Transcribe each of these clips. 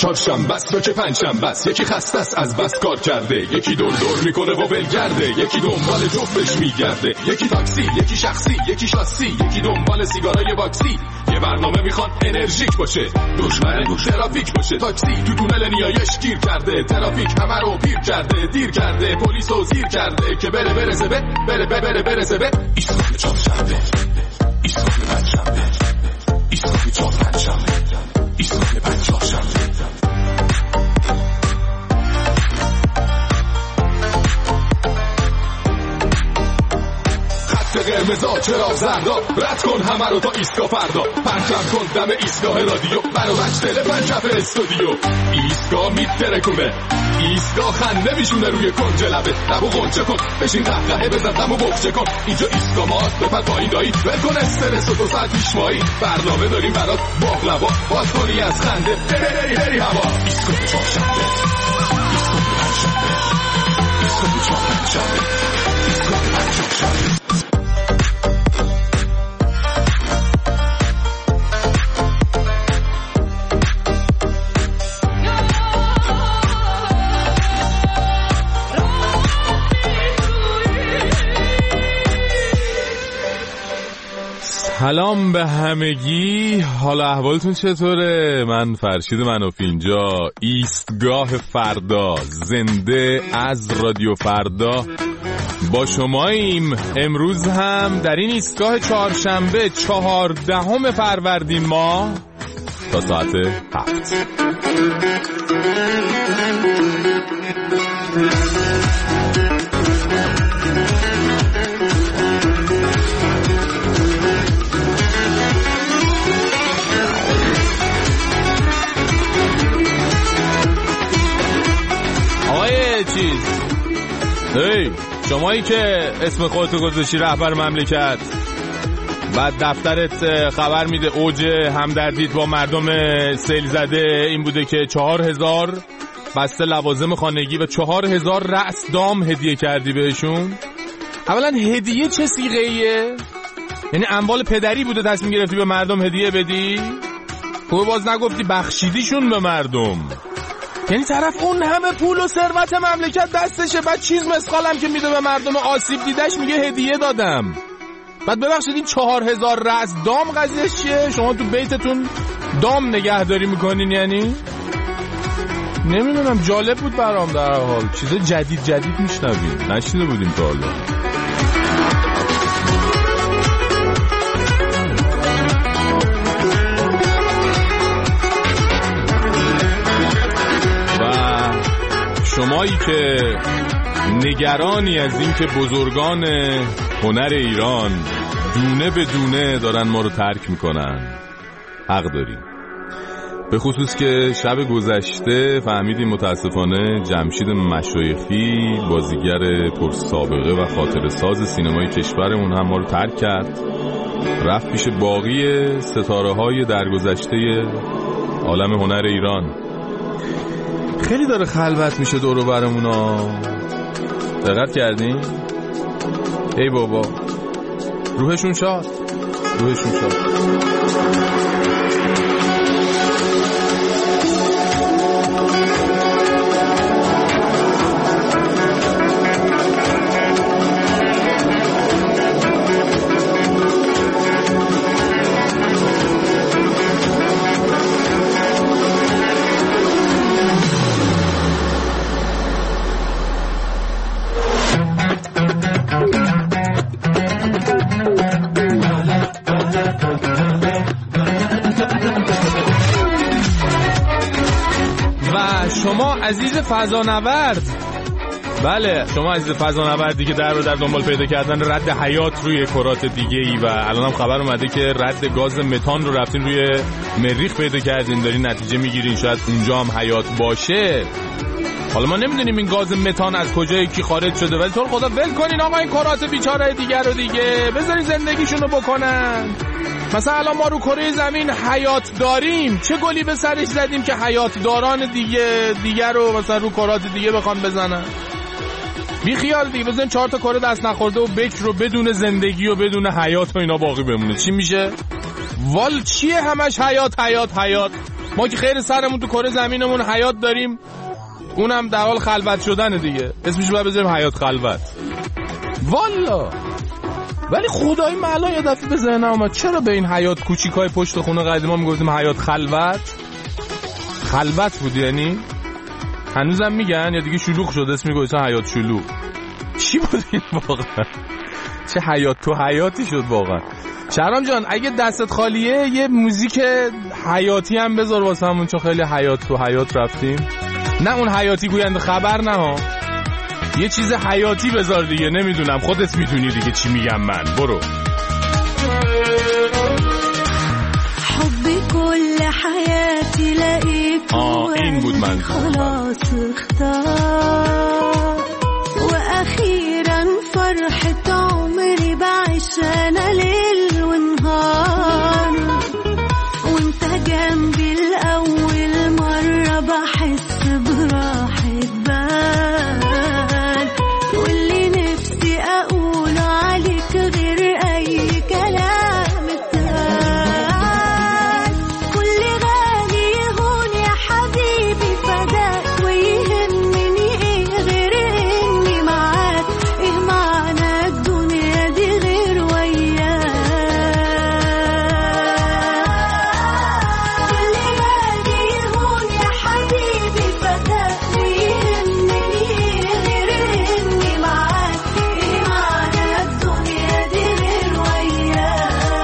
چهارشنبه است تو که پنجشنبه است. یکی خسته است از بس کار کرده، یکی دور میکنه و ولگرده، یکی دنبال جفتش میگرده، یکی تاکسی، یکی شخصی، یکی شاسی، یکی دنبال سیگارای باکسی. یه برنامه میخوان انرژیک باشه، دشمن ترافیک باشه. تاکسی تو تونل نیایش گیر کرده، ترافیک همه رو پیر کرده، دیر کرده، پلیس رو زیر کرده که برسه به ایستگاه چهارشنبه، ایستگاه پنجشنبه، ایستگاه چهارشنبه، ایستگاه پنجشنبه. قرمزا چراغ زردا، رد کن همه رو تا ایستگاه فردا. پرچم کن دم ایستگاه رادیو، برو بچتله پنجف استودیو. ایستگاه میترکونه، ایستگاه خنده میشونه روی کنج لبه. لبو غنچه کن، بشین قهقهه بزن دمو بخچه کن. اینجا ایستگاه ماست، بپر پایین دایی، ول کن استرس و 2 ساعت پیشمایی. برنامه داریم برات باقلوا، باز کنی از خنده بری هوا. ایستگاه چهارشنبه، ایستگاه پنجشنبه، ایستگاه چهارشنبه، ایستگاه پنجشنبه. سلام به همگی، حالا احوالتون چطوره؟ من فرشید منافی اینجا، ایستگاه فردا، زنده از رادیو فردا با شماییم. امروز هم در این ایستگاه چهارشنبه 14 فروردین ماه تا ساعت 7. شمایی که اسم خودتو گذاشتی رهبر مملکت، بعد دفترت خبر میده اوج همدردیت با مردم سیل زده این بوده که 4000 بسته لوازم خانگی و 4000 رأس دام هدیه کردی بهشون. اولا هدیه چه صیغه ایه؟ یعنی اموال پدری بوده تصمیم گرفتی به مردم هدیه بدی؟ خوب باز نگفتی بخشیدیشون به مردم. یعنی طرف اون همه پول و ثروت مملکت دستشه، بعد چیز مسخالم که میده به مردم آسیب دیدش میگه هدیه دادم. بعد ببخشید این 4000 رأس دام قضیهش چیه؟ شما تو بیتتون دام نگهداری میکنین؟ یعنی نمیدونم، جالب بود برام. در حال چیز جدید میشنویم، نشنیده بودیم تا حالا. شمایی که نگرانی از این که بزرگان هنر ایران دونه به دونه دارن ما رو ترک میکنن، حق داریم. به خصوص که شب گذشته فهمیدیم متاسفانه جمشید مشایخی، بازیگر پرسابقه و خاطره ساز سینمای کشورمون هم ما رو ترک کرد، رفت پیش باقی ستاره های درگذشته عالم هنر ایران. خیلی داره خلوت میشه دور و برمونا، دقت کردین؟ ای بابا، روحشون شاد، روحشون شاد. عزیز فضانورد، بله شما عزیز فضانوردی که در دنبال پیدا کردن رد حیات روی کرات دیگه ای و الان هم خبر اومده که رد گاز متان رو رفتین روی مریخ پیدا کردین، دارین نتیجه میگیرین شاید اونجا هم حیات باشه. حالا ما نمیدونیم این گاز متان از کجای کی خارج شده، ولی تو خدا ول کنین آقا این کرات بیچاره دیگر رو دیگه، بذارین زندگیشونو بکنن. مثلا الان ما رو کره زمین حیات داریم، چه گلی به سرش زدیم که حیات داران دیگه رو مثلا رو کرات دیگه بخوان بزنن؟ بی خیال دیگه، بزنیم 4 تا کره دست نخورده و بکر رو بدون زندگی و بدون حیات و اینا باقی بمونه. چی میشه؟ وال چیه همش حیات حیات حیات؟ ما که خیر سرمون تو کره زمینمون حیات داریم، اونم در حال خلوت شدن دیگه، اسمش باید بذاریم حیات خلوت. والا ولی خدای معلا یه دفعه به ذهنم اومد چرا به این حیات کوچیکای پشت خونه قدیما میگفتیم حیات خلوت؟ خلوت بود یعنی هنوزم میگن یا دیگه شلوغ شد اسمی گذاشتن حیات شلوغ؟ چی بود این واقعا؟ چه حیات تو حیاتی شد واقعا. شهرام جان اگه دستت خالیه یه موزیک حیاتی هم بذار واسمون، چون خیلی حیات تو حیات رفتیم. نه اون حیاتی گوینده خبر نه ها، یه چیز حیاتی بذار دیگه. نمیدونم خودت میدونی دیگه چی میگم من. برو. حبی کل حیاتی لقیت این بود من خلاص اختار و اخیرا فرحت عمری بعيش انا ليل ونهار وانت جنبي الاول مرة بحس براحة بال واللي نفسي اقوله عليك غير اي كلام اتقال كل غالي هون يا حبيبي فداك ويهمني ايه غير اني معاك ايه معنى الدنيا دي غير وياك كل غالي هون يا حبيبي فداك ويهمني ايه غير اني معاك ايه معنى الدنيا دي غير وياك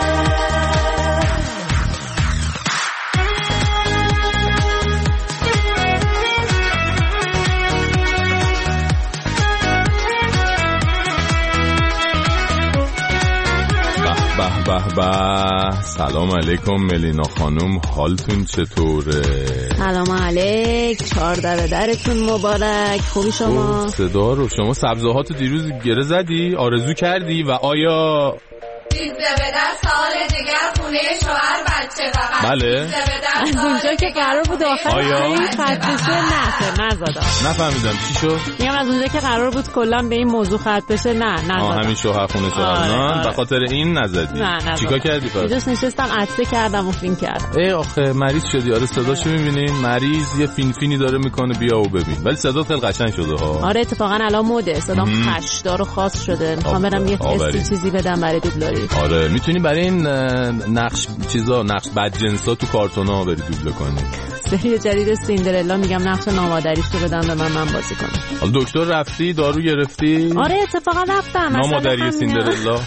به به به. سلام علیکم ملینا خانم، حالتون چطوره؟ سلام علیک، 14 درتون مبارک. خوبی شما؟ صدا رو شما سبزه هاتو دیروز گره زدی؟ آرزو کردی و آیا دیده به در سال دیگر خونه شوهر بچه فقط بله از اونجا که قرار بود آخر این خط بشه نه نزدم. نفهمیدم چی شد؟ میگم از اونجا که قرار بود کلا به این موضوع خط بشه نه نزدم. همین شوهر خونه شوهر به خاطر این نزدی؟ نه چیکار کردی پس؟ اینجاست نشستم عطسه کردم و فیلم کردم. ای آخه مریض شدی. آره صداشو میبینین مریض یه فینی داره میکنه، بیا و ببین. ولی صدات خیلی قشنگ شده ها. آره اتفاقا الان مده، صدام خشدار و خاص شده. میخوام برم یه تست چیزی بدم برای دوبلوری. آره میتونی برای این نقش بدجنسا تو کارتونا بری دوبله کنی. سری جدید سیندرلا میگم نقش نامادریش رو بدم به من بازی کنم. حالا دکتر رفتی؟ دارو گرفتی؟ آره اتفاقا رفتم. نامادری سیندرلا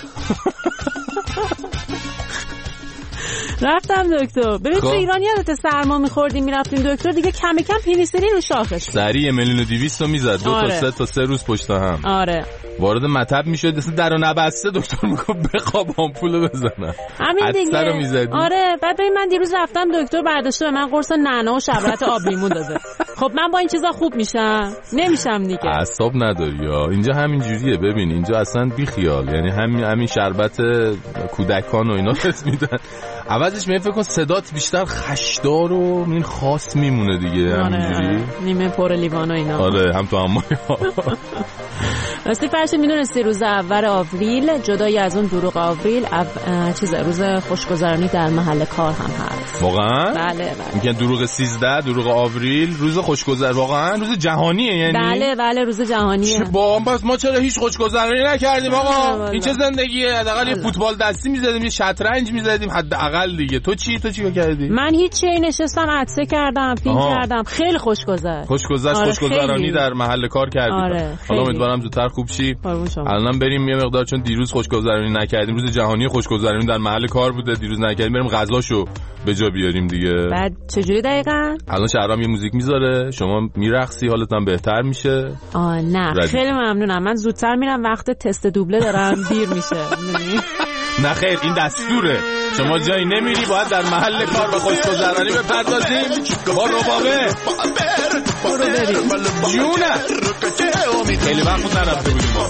رفتم دکتر. ببین تو ایران یادت سرما می‌خوردیم میرفتیم دکتر، دیگه کم کم پنیسیلین رو شاخش سریع 1,200,000 تا میزد. 2 تا 3 روز پشت هم. آره وارد مطب میشد مثلا درو نبسته دکتر میگفت بخواب آمپولو بزنن. همین دیگه. رو میزدی. آره بعد ببین من دیروز رفتم دکتر برداشته به من قرص نعنا و شربت آب لیمو داده. خب من با این چیزا خوب میشم؟ نمیشم دیگه. اعصاب نداری یا اینجا همین جوریه. ببین اینجا اصلا بی خیال، یعنی همین شربت کودکان و اینا بس میدن. عوضش می فکر کن صدات بیشتر خشدار و این خاص میمونه دیگه. همینجوری نیمه پر لیوان و اینا. آره هم تو همه راستی فرشت میدونستی روز اول آوریل جدایی از اون دروغ آوریل روز خوشگذرانی در محل کار هم هست. واقعا؟ بله میگن دروغ 13 دروغ آوریل روز خوشگذر، واقعا روز جهانیه یعنی؟ بله روز جهانیه. پس ما چرا هیچ خوشگذرانی نکردیم آقا؟ این چه زندگیه؟ حداقل یه فوتبال دستی میزدیم، یه شطرنج میزدیم حداقل دیگه. تو چی کردی؟ من هیچ نشستم عطسه کردم، فیلم کردم، خیلی خوشگذشت. خوشگذرانی در محل کار کردیم. آره حالا امیدوارم زودتر خوب شی. الان بریم یه مقدار، چون دیروز خوشگذرانی نکردیم، روز جهانی خوشگذرانی در محل کار بوده، دیروز نکردیم، بریم غذاشو به جا بیاریم دیگه. بعد چجوری دقیقاً؟ الان شهرام یه موزیک میذاره، شما میرقصی، حالت هم بهتر میشه. نه خیلی ممنونم. من زودتر میرم، وقت تست دوبله دارم دیر میشه. نه خیر این دستوره. شما جایی نمیری، باید در محل کار به خوشگذرانی بپردازیم. با ربابه برو بریم جونه. خیلی وقت نرفته بودیم ما.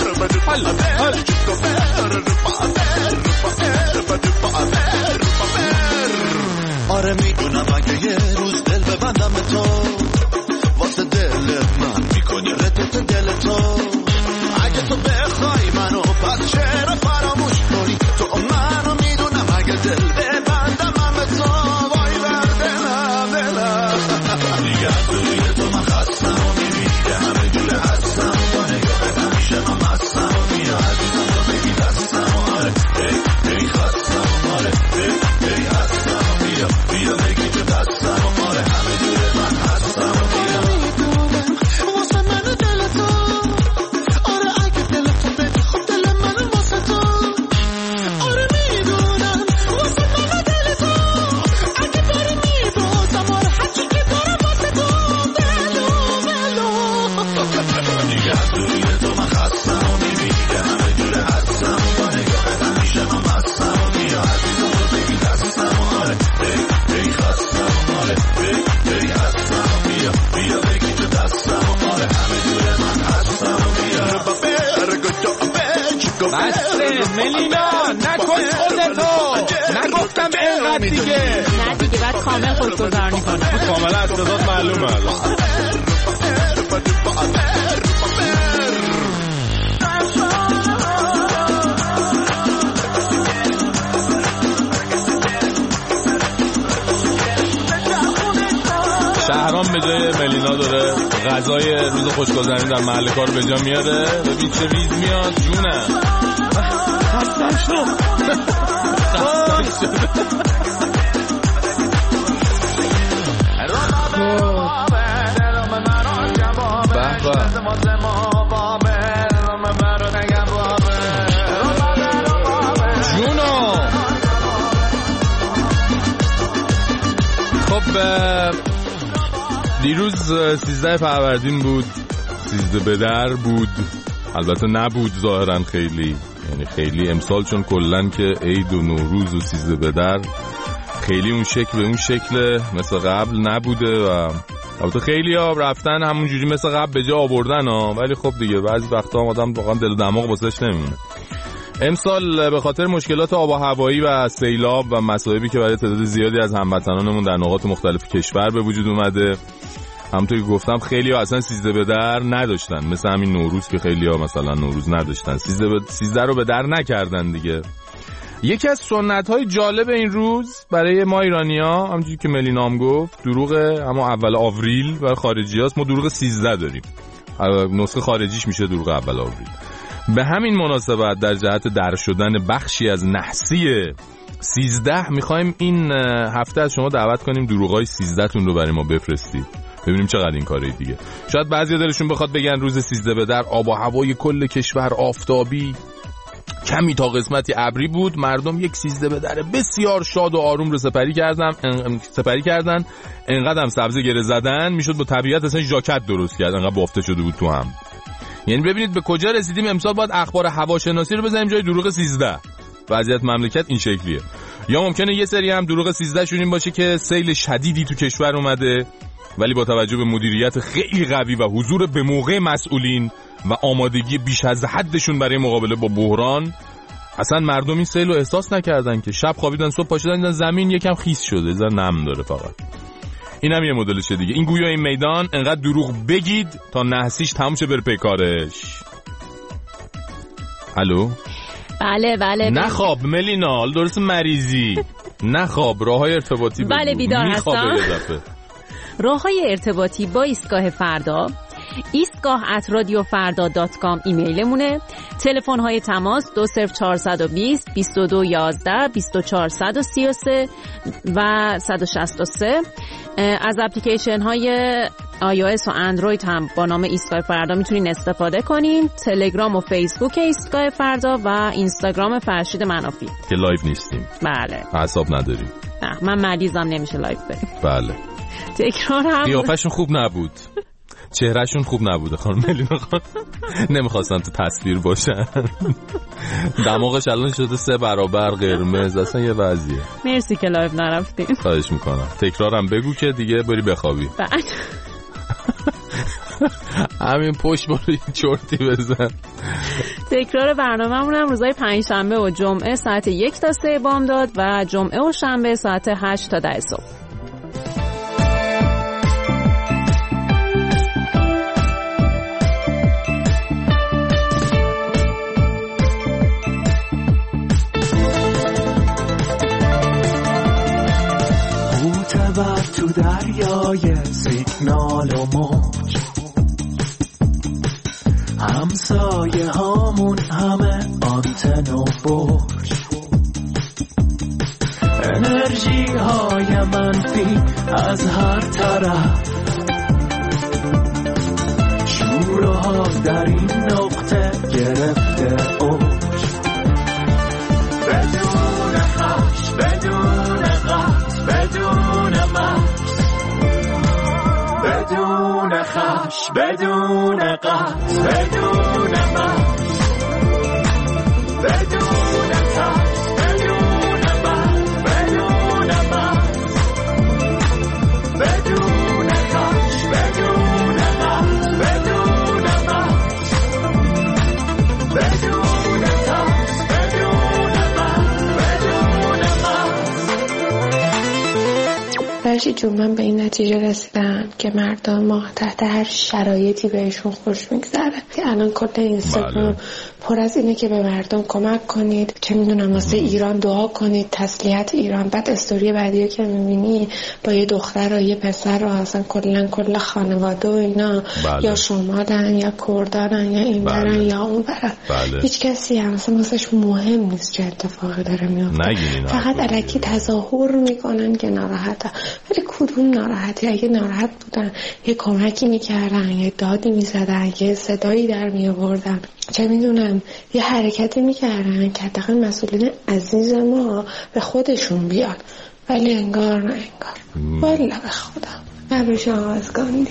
آره میدونم اگه یه روز دل ببندم به تو، واسه دل من میکنی ردت دل تو. اگه تو بخوای منو پس چرا فراموش کنی؟ تو منو میدونم اگه دل ببندم من به تو، وای بر دلم کامل خوشگذرانی کنه. کاملا از صدات معلومه. شهرام به جای ملینا داره غذای روز خوشگذرانی در محل کار به جا میاره. ببین چه ویز میاد جونه. خستم شد. جونو. خب دیروز 13 فروردین بود. 13 به در بود. البته نبود ظاهرا خیلی، یعنی خیلی امسال چون کلن که عید و نوروز و 13 به در خیلی اون شکل به اون شکل مثل قبل نبوده و البته خیلی ها رفتن همونجوری مثل قبل به جا آوردن ها، ولی خب دیگه بعضی وقتا آدم واقعا دل و دماغ واسش نمیمونه. امسال به خاطر مشکلات آب و هوایی و سیلاب و مصائبی که برای تعداد زیادی از هموطنانمون در نقاط مختلف کشور به وجود اومده، همونطوری که گفتم خیلی ها اصلا 13 به در نداشتن، مثل همین نوروز که خیلی ها مثلا نوروز نداشتن، 13 رو به در نکردن دیگه. یکی از سنت‌های جالب این روز برای ما ایرانی‌ها همونجوری که ملینام گفت دروغه، اما اول آوریل برای خارجی‌هاست. ما دروغ 13 داریم، نسخه خارجیش میشه دروغ اول آوریل. به همین مناسبت در جهت در شدن بخشی از نحسی 13 می‌خوایم این هفته از شما دعوت کنیم دروغای 13 تون رو برای ما بفرستید، ببینیم چقدر این کاره دیگه. شاید بعضی دلشون بخواد بگن روز 13 به در آب و هوای کل کشور آفتابی، کمی تا قسمتی ابری بود، مردم یک 13 به در بسیار شاد و آروم رو سپری کردن، انقدر هم سبزه گره زدن میشد با طبیعت اصلا ژاکت درست کرد، انقدر بافته شده بود تو هم. یعنی ببینید به کجا رسیدیم. امسال باید اخبار هواشناسی رو بزنیم جای دروغ 13. وضعیت مملکت این شکلیه. یا ممکنه یه سری هم دروغ 13 شون این باشه که سیل شدیدی تو کشور اومده، ولی با توجه به مدیریت خیلی قوی و حضور به موقع مسئولین و آمادگی بیش از حدشون برای مقابله با بحران، اصلا مردم این سیل رو احساس نکردن که شب خوابیدن صبح پاشدن دیدن زمین یکم خیس شده، زر نم داره فقط. این هم یه مدلشه دیگه. این گویا این میدان انقدر دروغ بگید تا نحسیش تموم شه بره پی کارش. الو؟ بله نخواب ملینال، درست مریضی. نخواب، راههای ارتباطی بگو. بله بیدار هستم. راههای ارتباطی با ایستگاه فردا، ایستگاه@radiofarda.com ایمیلمونه. تلفن های تماس 20420 2211 2433 و 163. از اپلیکیشن های iOS و اندروید هم با نام ایستگاه فردا میتونین استفاده کنین. تلگرام و فیسبوک ایستگاه فردا و اینستاگرام فرشید منافی که لایو نیستیم. بله، حساب نداریم. نه من مریضم نمیشه لایو بریم. بله. تکرار هم قیافشون خوب نبود، چهرهشون خوب نبوده خانم ملینا خانم، نمیخواستن تو تصویر باشن. دماغش الان شده 3 برابر قرمز، اصلا یه وضعیه. مرسی که لایو نرفتیم. خواهش میکنم. تکرارم بگو که دیگه بری بخوابی. همین پشت برو یه چرتی بزن. تکرار برنامه‌مون هم روزهای پنجشنبه و جمعه ساعت 1 تا 3 بامداد و جمعه و شنبه ساعت 8 تا 10 صبح. تو دریای سیگنال و موج، همسایه هامون همه آنتن و برج، انرژی های منفی از هر طرف، شور و حال در این نقطه گرفته اوج، بدون خش، بدون قطع، بدون مکس، بدون خش، بدون قطع، بدون مکس، بدون ترس، بدون مرگ، بدون مکس، بدون خش، بدون قطع، بدون مکس، بدون ترس، بدون مرگ، بدون مکس. فرشید جون، من به این نتیجه رسیدم که مردم ما تحت هر شرایطی بهشون خوش میگذره. الان کل اینستاگرام پر از اینه که به مردم کمک کنید، چه میدونم واسه ایران دعا کنید، تسلیت ایران. بعد استوری بعدی که میبینی با یه دختر و یه پسر و اصلا کل خانواده و اینا یا شمالن یا کردانن یا این برن یا اون برن. هیچ کسی هم اصلا واسش مهم نیست چه اتفاقی داره میفته، فقط الکی تظاهر میکنن که ناراحتن. ولی کدوم ناراحتی؟ اگه ناراحت بودن یه کمکی میکردن، یه دادی میزدن، یه صدایی در میآوردن، چه میدونم یه حرکتی میکردن که حداقل مسئولین عزیز ما به خودشون بیان. ولی انگار نه انگار. والا به خدا نبرش آواز گاندی.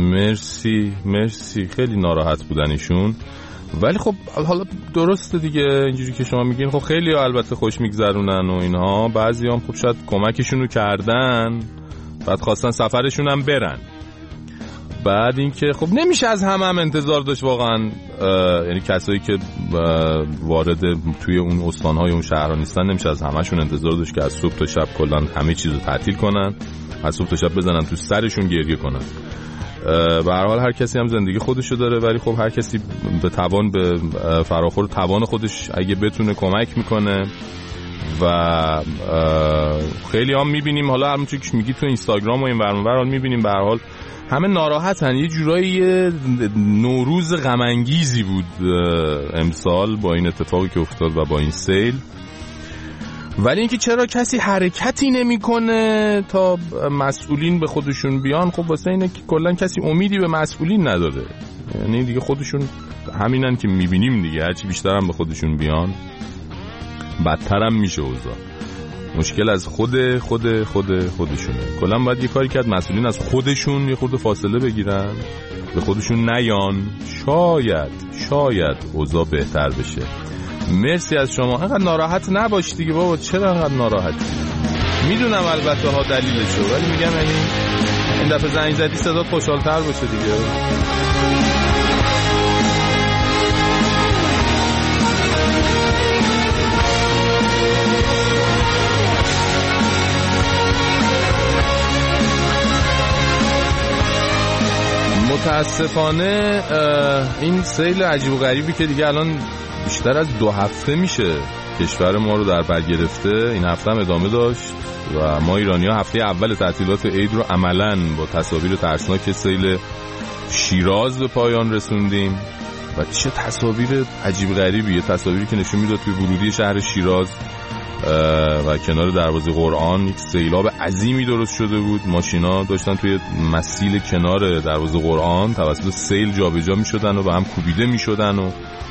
مرسی خیلی ناراحت بودن ایشون. ولی خب حالا درسته دیگه اینجوری که شما میگین. خب خیلی البته خوش میگذرونن و اینها، بعضی هم خب شاید کمکشون رو کردن بعد خواستن سفرشون هم برن. بعد این که خب نمیشه از هم انتظار داشت واقعا، یعنی کسایی که وارد توی اون استانهای اون شهرها نیستن نمیشه از همشون انتظار داشت که از صبح تا شب کلا همه چیزو تعطیل کنن، از صبح تا شب بزنن تو سرشون گریه کنن. به هر حال هر کسی هم زندگی خودشو داره، ولی خب هر کسی به فراخور توان خودش اگه بتونه کمک میکنه. و خیلی هم میبینیم حالا همونطور که میگی تو اینستاگرام و این ور اون ور میبینیم به هر حال همه ناراحتن. یه جورایی نوروز غم انگیزی بود امسال با این اتفاقی که افتاد و با این سیل. ولی اینکه چرا کسی حرکتی نمیکنه تا مسئولین به خودشون بیان، خب واسه اینه که کلا کسی امیدی به مسئولین نداره. یعنی دیگه خودشون همینن که میبینیم دیگه، هرچی بیشتر هم به خودشون بیان بدتر هم میشه اوضاع. مشکل از خودشونه. کلا باید یه کاری کرد مسئولین از خودشون یه خورده فاصله بگیرن، به خودشون نیان، شاید اوضاع بهتر بشه. مرسی از شما. انقدر ناراحت نباش دیگه بابا، چرا انقدر ناراحتی؟ میدونم البته ها دلیلشو، ولی میگم این دفعه زنگ زدی صدات خوشحال‌تر باشه دیگه. متاسفانه این سیل عجیب و غریبی که دیگه الان بیشتر از 2 هفته میشه کشور ما رو در بر گرفته، این هفته هم ادامه داشت و ما ایرانی‌ها هفته اول تعطیلات عید رو عملاً با تصاویر ترسناک سیل شیراز به پایان رسوندیم. و چه تصاویر عجیب غریبیه، تصاویری که نشون میداد توی ورودی شهر شیراز و کنار دروازه قرآن یک سیلاب عظیمی درست شده بود. ماشینا داشتن توی مسیل کنار دروازه قرآن توسط سیل جابجا میشدن و به هم کوبیده میشدن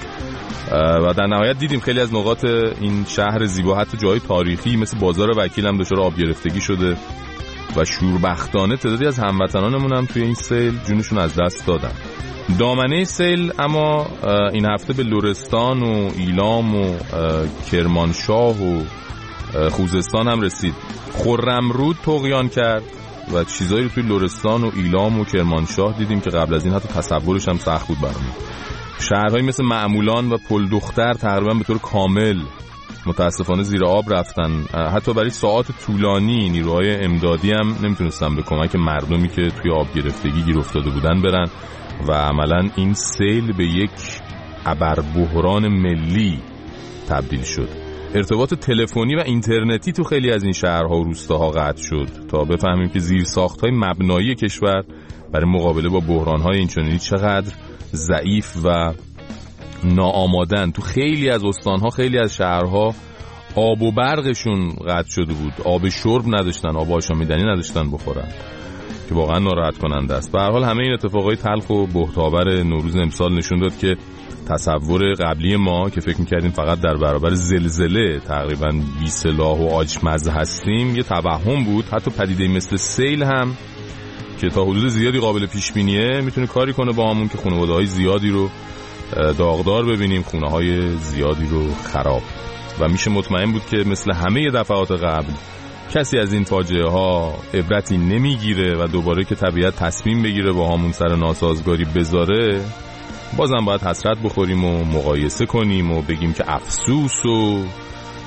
و در نهایت دیدیم خیلی از نقاط این شهر زیبا حتی جای تاریخی مثل بازار وکیل هم دچار آب گرفتگی شده و شوربختانه تعدادی از هموطنانمون هم توی این سیل جونشون از دست دادن. دامنه سیل اما این هفته به لرستان و ایلام و کرمانشاه و خوزستان هم رسید. خرمرود طغیان کرد و چیزایی رو توی لرستان و ایلام و کرمانشاه دیدیم که قبل از این حتی تصورش هم سخت بود برامون. شهرهایی مثل معمولان و پلدختر تقریبا به طور کامل متاسفانه زیر آب رفتن. حتی برای ساعات طولانی نیروهای امدادی هم نمیتونستن به کمک مردمی که توی آب گرفتگی گیر افتاده بودن برن و عملا این سیل به یک ابربحران ملی تبدیل شد. ارتباط تلفنی و اینترنتی تو خیلی از این شهرها و روستاها قطع شد تا بفهمیم که زیرساخت‌های مبنایی کشور برای مقابله با بحران‌های اینچنینی چقدر ضعیف و ناآمادن. تو خیلی از استان‌ها، خیلی از شهرها آب و برقشون قطع شده بود، آب شرب نداشتن، آب آشامیدنی نداشتن بخورن که واقعا ناراحت کننده است. به هر حال همه این اتفاقای تلخ و بهت‌آور نوروز امسال نشون داد که تصور قبلی ما که فکر می‌کردیم فقط در برابر زلزله تقریباً بی سلاح و آچمزه هستیم یه توهم بود. حتی پدیده مثل سیل هم که تا حدود زیادی قابل پیش بینیه میتونه کاری کنه با همون که خانواده‌های زیادی رو داغدار ببینیم، خونه‌های زیادی رو خراب. و میشه مطمئن بود که مثل همه دفعات قبل کسی از این فاجعه ها عبرتی نمیگیره و دوباره که طبیعت تصمیم بگیره با همون سر ناسازگاری بذاره بازم باید حسرت بخوریم و مقایسه کنیم و بگیم که افسوس و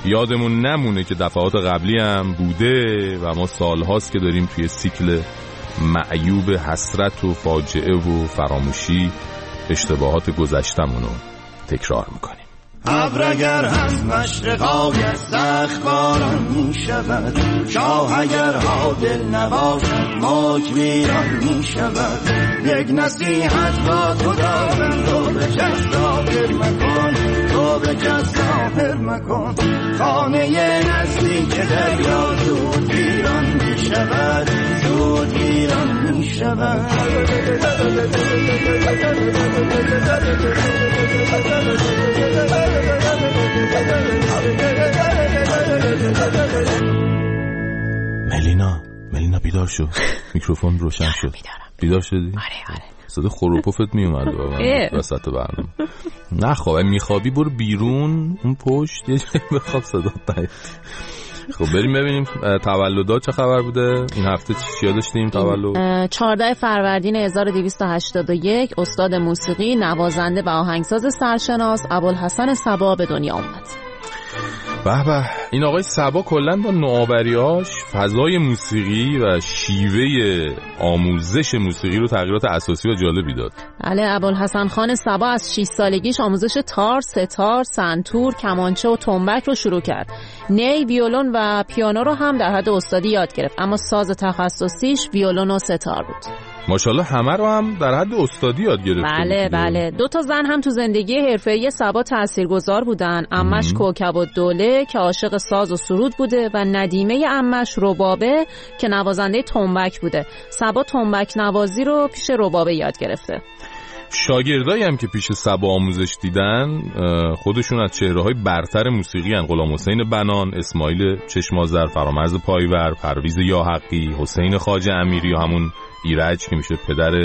یادمون نمونه که دفعات قبلی هم بوده و ما سالهاست که داریم توی سیکل معیوب حسرت و فاجعه و فراموشی اشتباهات گذشتمونو تکرار میکنیم. ابر اگر از مشرقای سخت باران می شود، شاه اگر عادل نباشد موج ویران می شود. یک نصیحت با تو دارم، تو به کس ظاهر مکن، تو به کس ظاهر مکن. خانه نزدیک دریا زود ویران می شود، زود ویران می شود. ملینا بیدار شو. میکروفون روشن شد. بیدار شدی؟ آره. صدا خروپفت میومد وسط برنامه. نه خب میخوابی برو بیرون اون پشت یه جایی بخواب صدا نیاد. خب بریم ببینیم تولدات چه خبر بوده این هفته. چیا داشتیم تولد؟ 14 فروردین 1281 استاد موسیقی، نوازنده و آهنگساز سرشناس ابوالحسن صبا به دنیا اومد. به به، این آقای صبا کلا با نوآوری‌هاش فضای موسیقی و شیوه آموزش موسیقی رو تغییرات اساسی و جالبی داد. بله، ابوالحسن خان صبا از 6 سالگیش آموزش تار، ستار، سنتور، کمانچه و تنبک رو شروع کرد. نی، ویولون و پیانو رو هم در حد استادی یاد گرفت، اما ساز تخصصیش ویولون و ستار بود. ماشاءالله همه رو هم در حد استادی یاد گرفت. بله. 2 تا زن هم تو زندگی حرفه‌ای صبا تاثیرگذار بودن. عمش کوکب الدوله که عاشق ساز و سرود بوده و ندیمه عمش ربابه که نوازنده تنبک بوده. صبا تنبک نوازی رو پیش ربابه یاد گرفته. شاگردایی هم که پیش صبا آموزش دیدن خودشون از چهره‌های برتر موسیقی ان. غلام حسین بنان، اسماعیل چشم‌آذر، فرامرز پایور، پرویز یاحقی، حسین خواجه امیری و همون ایرج که میشه پدر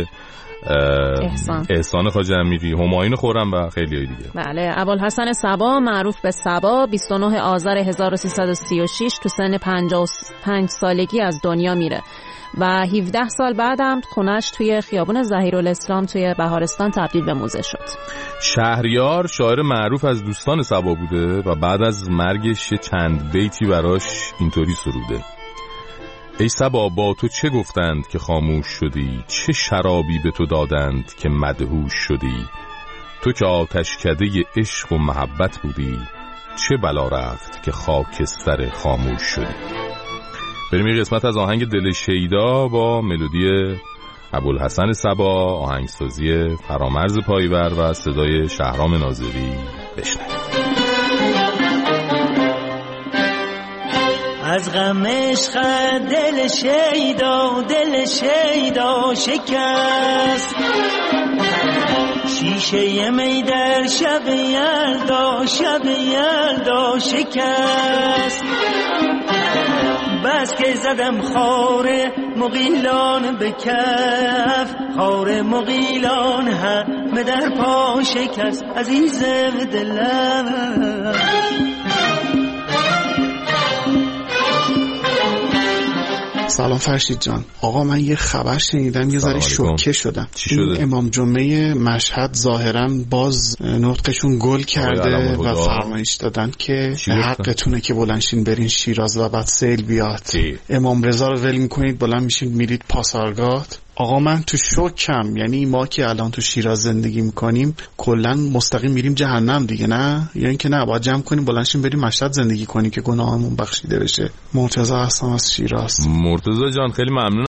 احسان خواجه امیری، همایون خرم و خیلی های دیگه. بله، ابوالحسن صبا معروف به صبا 29 آذر 1336 تو سن 55 سالگی از دنیا میره و 17 سال بعدم خونش توی خیابون ظهیرالاسلام توی بهارستان تبدیل به موزه شد. شهریار شاعر معروف از دوستان صبا بوده و بعد از مرگش چند بیتی براش اینطوری سروده: ای صبا با تو چه گفتند که خاموش شدی، چه شرابی به تو دادند که مدهوش شدی، تو که آتشکده عشق و محبت بودی، چه بلا رفت که خاکستر خاموش شدی. بریم یه قسمت از آهنگ دل شیدا با ملودی ابوالحسن صبا، آهنگسازی فرامرز پایور و صدای شهرام ناظری بشنویم. از غم عشق دل شیدا شکست، شیشه می در شب یلدا شکست. بس که زدم خار مغیلان به کف، خار مغیلان همه در پا شکست. عزیزم دلم سلام فرشید جان. آقا من یه خبر شنیدم یه ذره شوکه شدم. این امام جمعه مشهد ظاهرا باز نطقشون گل کرده و فرمایش دادن که حقتونه که بلنشین برین شیراز و بعد سیل بیاد. امام رضا رو ول میکنید بلند میشین میرید پاسارگاد. آقا من تو شوکم، یعنی ما که الان تو شیراز زندگی میکنیم کلا مستقیم میریم جهنم دیگه، نه؟ یا اینکه نه باید جمع کنیم بلنشیم بریم مشهد زندگی کنیم که گناهمون بخشیده بشه. مرتضی هستم از شیراز. مرتضی جان خیلی ممنون